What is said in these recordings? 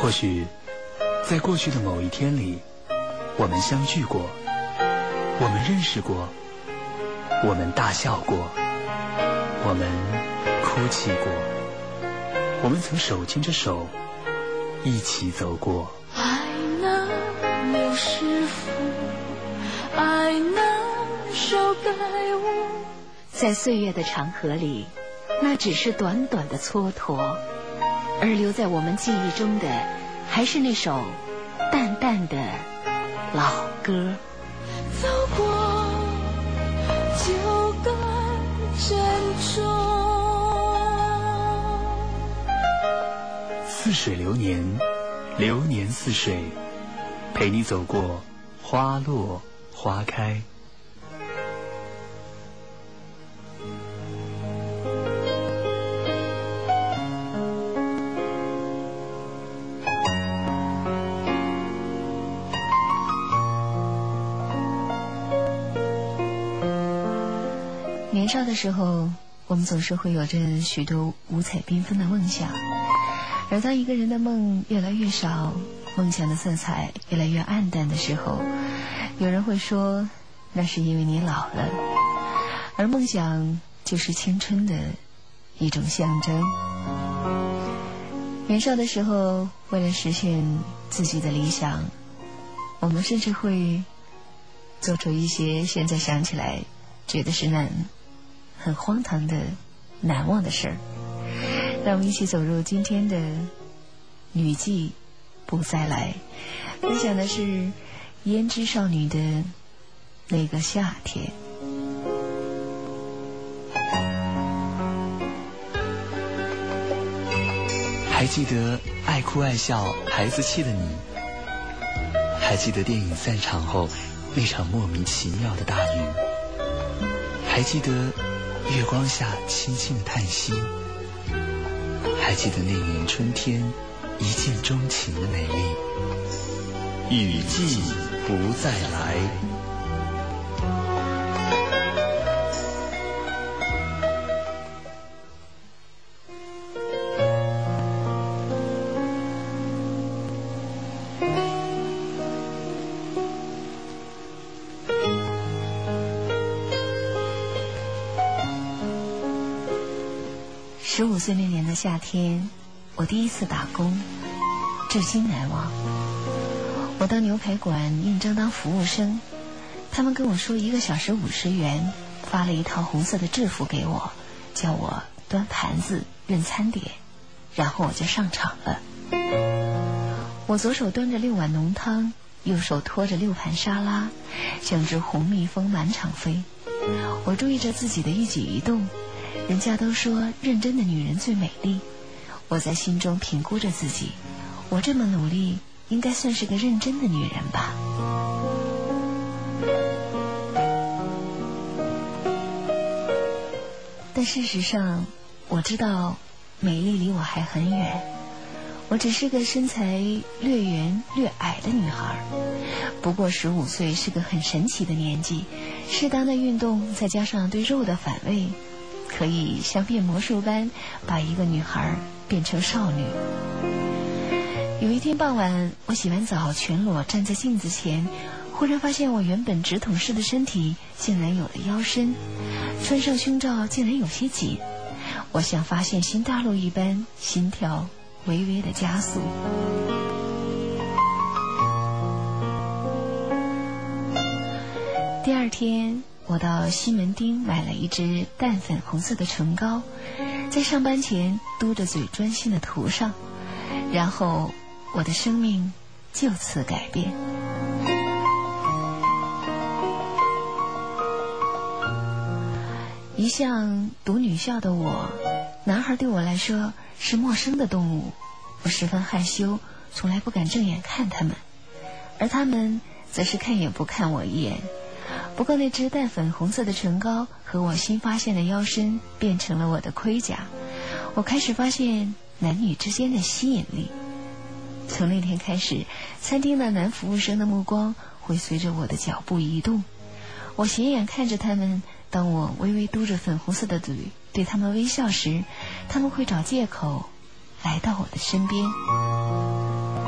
或许在过去的某一天里，我们相聚过，我们认识过，我们大笑过，我们哭泣过，我们曾手牵着手一起走过。 爱能有师傅，爱能手改物。 在岁月的长河里，那只是短短的蹉跎，而留在我们记忆中的还是那首淡淡的老歌。 走过就该珍重。 似水流年，流年似水，陪你走过花落花开。 年少的时候，我们总是会有着许多五彩缤纷的梦想，而当一个人的梦越来越少，梦想的色彩越来越暗淡的时候，有人会说那是因为你老了，而梦想就是青春的一种象征。年少的时候，为了实现自己的理想，我们甚至会做出一些现在想起来觉得是很荒唐的难忘的事儿。让我们一起走入今天的女季不再来，分享的是胭脂少女的那个夏天。 还记得爱哭爱笑孩子气的你，还记得电影散场后那场莫名其妙的大雨，还记得月光下轻轻的叹息，还记得那年春天一见钟情的美丽。雨季不再来。 15岁那年的夏天，我第一次打工，至今难忘。我到牛排馆应征当服务生，他们跟我说1个小时50元，发了一套红色的制服给我，叫我端盘子认餐点，然后我就上场了。我左手端着6碗浓汤，右手托着6盘沙拉，像只红蜜蜂满场飞。我注意着自己的一举一动，人家都说认真的女人最美丽，我在心中评估着自己，我这么努力，应该算是个认真的女人吧。但事实上，我知道美丽离我还很远，我只是个身材略圆略矮的女孩。不过15岁是个很神奇的年纪，适当的运动再加上对肉的反胃，可以像变魔术般把一个女孩变成少女。有一天傍晚，我洗完澡全裸站在镜子前，忽然发现我原本直筒式的身体竟然有了腰身，穿上胸罩竟然有些紧，我像发现新大陆一般，心跳微微的加速。第二天，我到西门町买了一支淡粉红色的唇膏，在上班前嘟着嘴专心的涂上，然后我的生命就此改变。一向读女校的我，男孩对我来说是陌生的动物，我十分害羞，从来不敢正眼看他们，而他们则是看也不看我一眼。不过那支淡粉红色的唇膏和我新发现的腰身变成了我的盔甲，我开始发现男女之间的吸引力。从那天开始，餐厅的男服务生的目光会随着我的脚步移动，我斜眼看着他们，当我微微嘟着粉红色的嘴对他们微笑时，他们会找借口来到我的身边。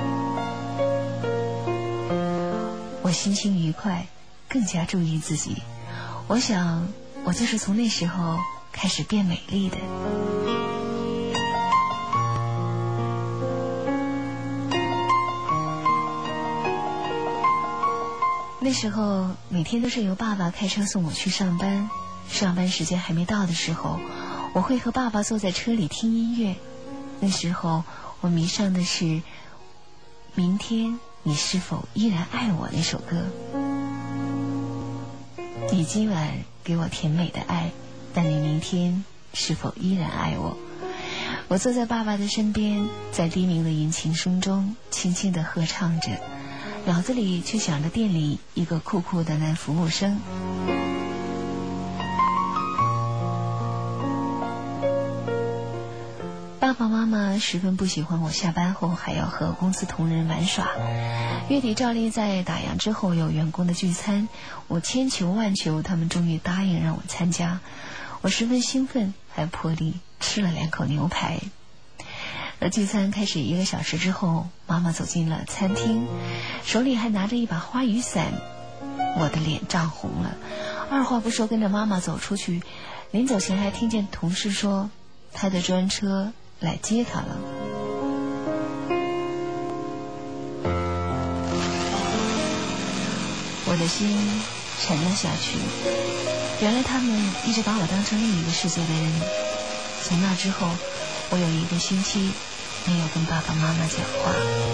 我心情愉快，更加注意自己。我想我就是从那时候开始变美丽的。那时候每天都是由爸爸开车送我去上班，上班时间还没到的时候，我会和爸爸坐在车里听音乐。那时候我迷上的是《明天你是否依然爱我》那首歌。你今晚给我甜美的爱，但你明天是否依然爱我？我坐在爸爸的身边，在低鸣的引擎声中轻轻地合唱着，脑子里却想着店里一个酷酷的男服务生。爸爸妈妈十分不喜欢我下班后还要和公司同仁玩耍。月底照例在打烊之后有员工的聚餐，我千求万求，他们终于答应让我参加。我十分兴奋，还破例吃了2口牛排。而聚餐开始1个小时之后，妈妈走进了餐厅，手里还拿着一把花雨伞。我的脸涨红了，二话不说跟着妈妈走出去。临走前还听见同事说他的专车来接他了。我的心沉了下去，原来他们一直把我当成另一个世界的人。从那之后，我有1个星期没有跟爸爸妈妈讲话。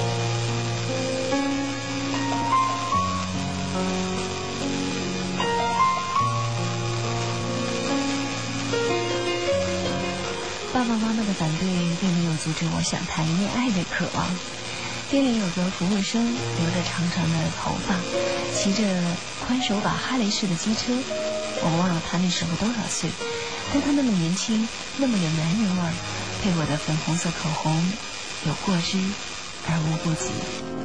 爸爸妈妈的反对并没有阻止我想谈恋爱的渴望。店里有个服务生，留着长长的头发，骑着宽手把哈雷式的机车。我忘了他那时候多少岁，但他那么年轻，那么有男人味儿，配我的粉红色口红，有过之而无不及。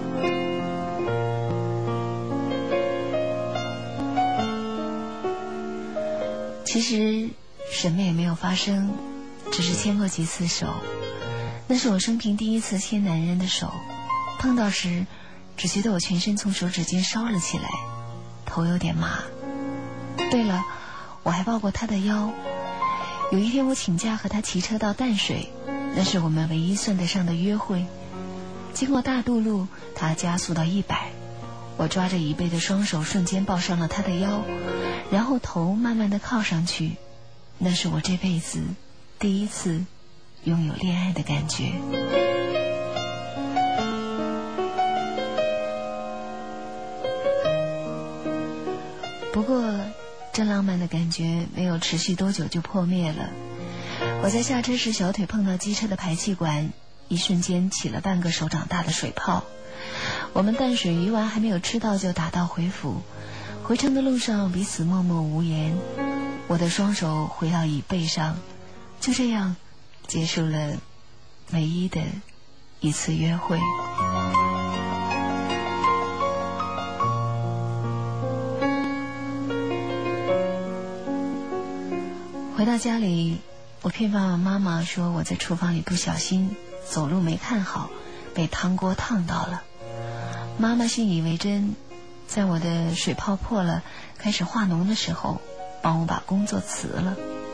其实什么也没有发生，只是牵过几次手。那是我生平第1次牵男人的手，碰到时只觉得我全身从手指间烧了起来，头有点麻。对了，我还抱过他的腰。有一天我请假和他骑车到淡水，那是我们唯一算得上的约会。经过大渡路，他加速到100，我抓着椅背的双手瞬间抱上了他的腰，然后头慢慢地靠上去。那是我这辈子第1次拥有恋爱的感觉。不过这浪漫的感觉没有持续多久就破灭了。我在下车时小腿碰到机车的排气管，一瞬间起了半个手掌大的水泡。我们淡水鱼丸还没有吃到就打道回府，回程的路上彼此默默无言。我的双手回到椅背上，就这样结束了唯一的1次约会。回到家里，我骗爸爸妈妈说我在厨房里不小心走路没看好，被汤锅烫到了。妈妈信以为真，在我的水泡破了开始化脓的时候，帮我把工作辞了。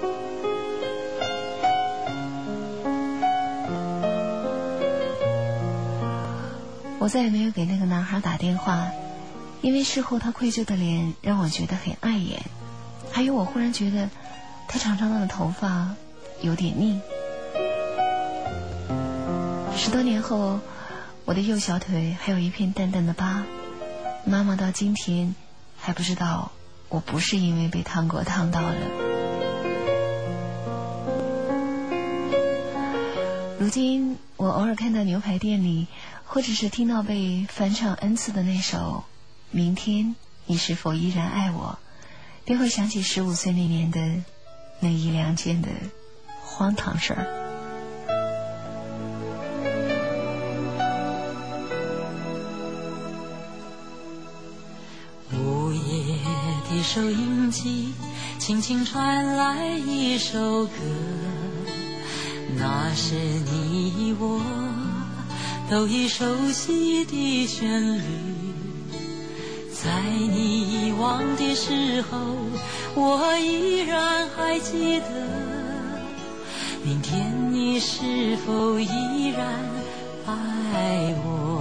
我再也没有给那个男孩打电话，因为事后他愧疚的脸让我觉得很碍眼，还有我忽然觉得他长长的头发有点腻。10多年后，我的右小腿还有一片淡淡的疤，妈妈到今天还不知道我不是因为被汤锅烫到了。如今我偶尔看到牛排店里，或者是听到被翻唱 N 次的那首《明天你是否依然爱我》，便会想起15岁那年的那1、2件的荒唐事儿。 午夜的收音机轻轻传来一首歌，那是你我都已熟悉的旋律， 在你遗忘的时候，我依然还记得。明天你是否依然爱我？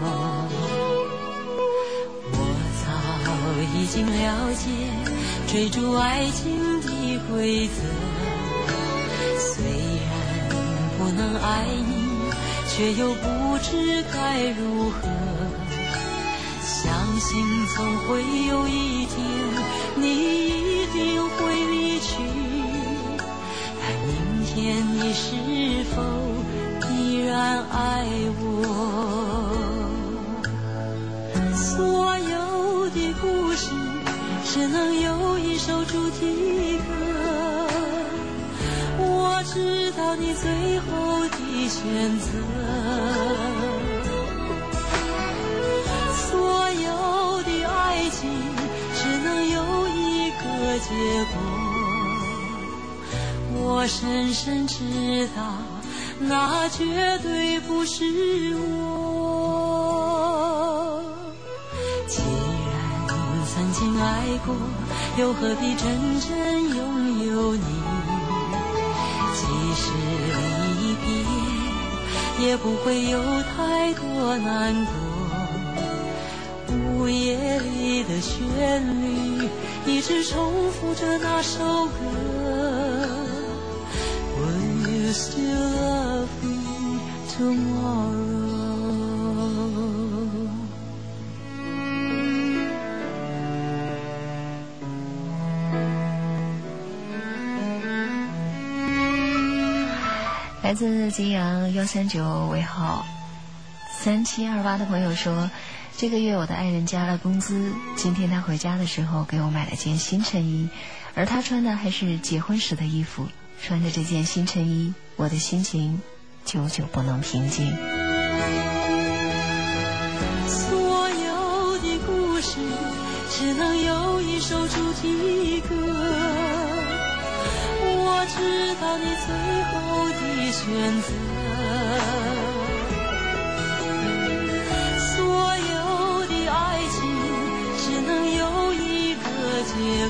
我早已经了解追逐爱情的规则，虽然不能爱你，却又不知该如何。相信总会有一天，你一定会离去。但明天你是否依然爱我？所有的故事只能有一首主题歌，我知道你最后的选择。所有的爱情只能有一个结果，我深深知道那绝对不是我。既然曾经爱过，又何必真正拥有你？即使离别，也不会有太多难过。午夜里的旋律一直重复着那首歌， Will you still love me tomorrow？ 来自吉阳139尾号3728的朋友说，这个月我的爱人加了工资，今天他回家的时候给我买了件新衬衣，而他穿的还是结婚时的衣服。穿着这件新衬衣，我的心情久久不能平静。 所有的故事只能有一首主题歌，我知道你最后的选择。所有的爱情只能有一个结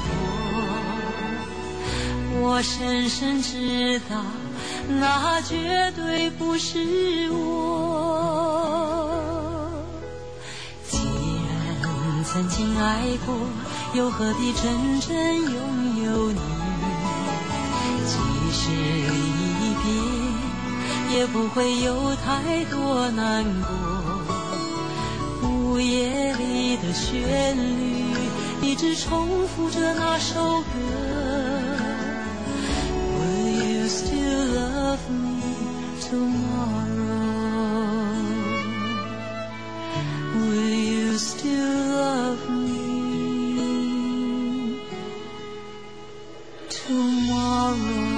果，我深深知道那绝对不是我。既然曾经爱过，又何必真正拥有你？即使离别，也不会有太多难过。午夜里的旋律一直重复着那首歌， Will you still love me tomorrow? Will you still love me tomorrow?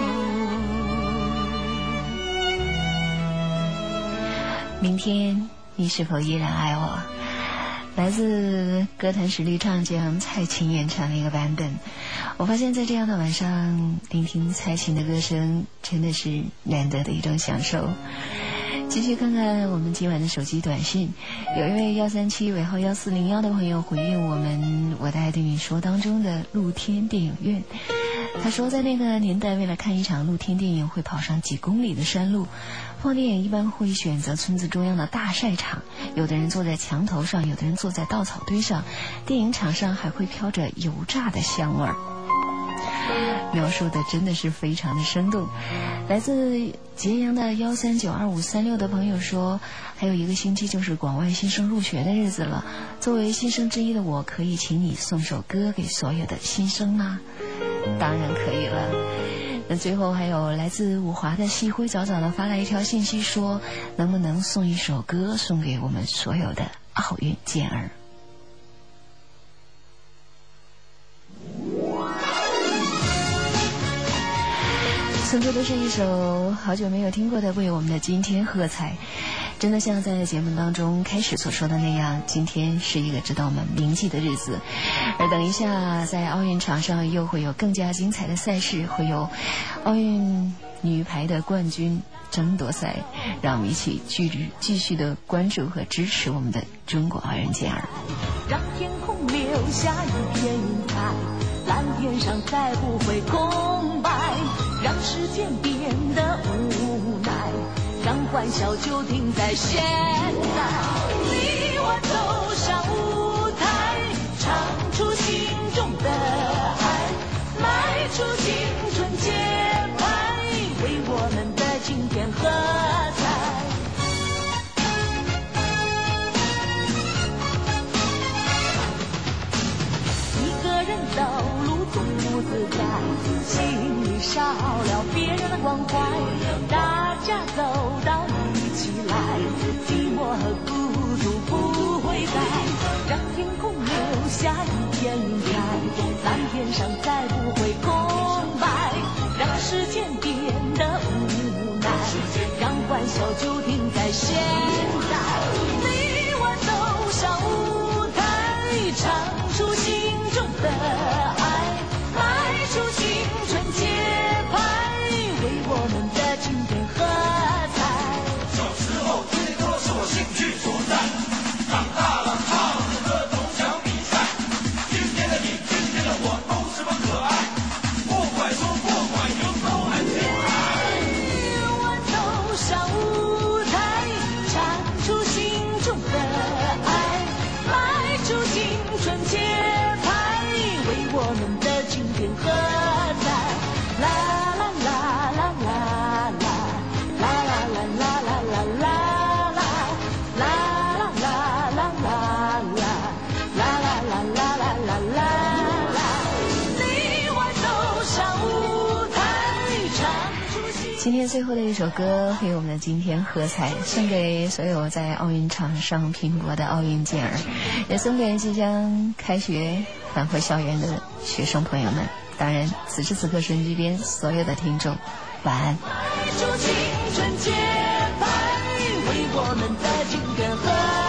明天你是否依然爱我？来自歌坛实力唱将蔡琴演唱的一个版本。我发现在这样的晚上聆听蔡琴的歌声真的是难得的一种享受。继续看看我们今晚的手机短信，有一位137尾号1401的朋友回应我们我的爱对你说当中的露天电影院。他说在那个年代，为了看一场露天电影会跑上几公里的山路，放电影一般会选择村子中央的大晒场，有的人坐在墙头上，有的人坐在稻草堆上，电影场上还会飘着油炸的香味儿。描述的真的是非常的生动。来自揭阳的1392536的朋友说，还有一个星期就是广外新生入学的日子了，作为新生之一的我，可以请你送首歌给所有的新生吗？当然可以了。那最后还有来自五华的细灰早早的发来一条信息说，能不能送一首歌送给我们所有的奥运健儿。送出的是一首好久没有听过的为我们的今天喝彩。真的像在节目当中开始所说的那样，今天是一个值得我们铭记的日子。而等一下在奥运场上又会有更加精彩的赛事，会有奥运女排的冠军争夺赛，让我们一起继续的关注和支持我们的中国奥运健儿。 让天空留下一片云彩，蓝天上再不会空白，让时间变得无奈，让欢笑就停在现在。你我走上舞台，唱出心中的爱，迈出青春节拍，为我们的今天喝彩。一个人走路总不自在，心里少了别人的关怀，大家走到一起来，寂寞和孤独不会在，让天空留下一片云彩，蓝天上再不会空白，让时间变得无奈，让欢笑就停在现在。你我走上舞台，唱出心中的爱，迈出青春节拍，为我们的今天喝彩。 小时候最多是我兴趣所在，长大了唱歌总想比赛。今天的你，今天的我都十分可爱，不管说不管有都很精彩。 我走上舞台，唱出心中的爱，迈出青春节拍，为我们的今天喝彩。啦啦啦啦啦啦，啦啦啦啦啦啦啦啦，啦啦啦啦啦啦，啦啦啦啦啦啦啦。你我走上舞台，唱出心。 今天最后的一首歌为我们的今天喝彩，送给所有在奥运场上拼搏的奥运健儿，也送给即将开学返回校园的学生朋友们，当然此时此刻收音机边所有的听众晚安。 迈出青春节拍，为我们的今天喝